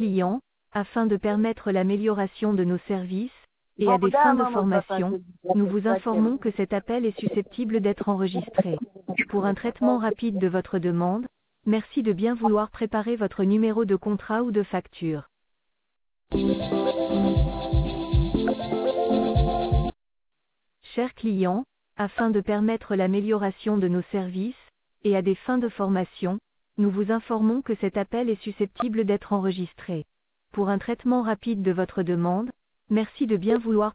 client, afin de permettre l'amélioration de nos services, et à des fins de formation, nous vous informons que cet appel est susceptible d'être enregistré. Pour un traitement rapide de votre demande, merci de bien vouloir préparer votre numéro de contrat ou de facture. Chers clients, afin de permettre l'amélioration de nos services, et à des fins de formation, nous vous informons que cet appel est susceptible d'être enregistré. Pour un traitement rapide de votre demande, merci de bien vouloir